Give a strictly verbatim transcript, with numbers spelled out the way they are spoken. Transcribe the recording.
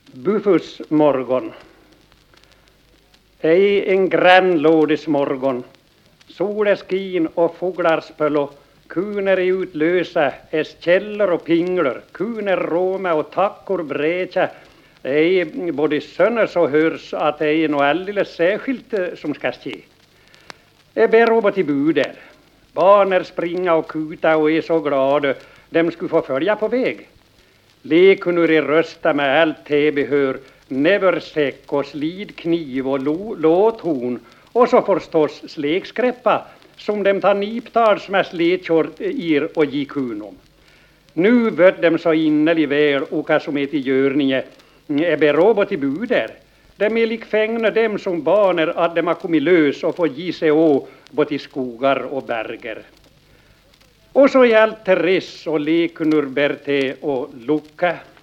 Bufus morgon. Ej en grannlådes morgon. Solen skin och fåglar spölo. Kuner utlösa es källor och pingler. Kuner roma och tackor brächa. Ej både söner så hörs att det är något alldeles särskilt som ska ske. Jag ber robot i buder. Barner springa och kuta och är så glada. De skulle få följa på väg. Lekunur i rösta med allt det behör. Näversäck och slidkniv och lo- låthorn. Och så förstås slekskräppa som de tar niptals med sledkör ir och gikunom. Nu vöd dem så innerlig väl och som är till görninge. Är berobot i buder. De är lik fängna dem som barner att de har kommit lös och får ge sig å bort i skogar och berger. Och så i allt Therese och Lekunur Berté och Luca.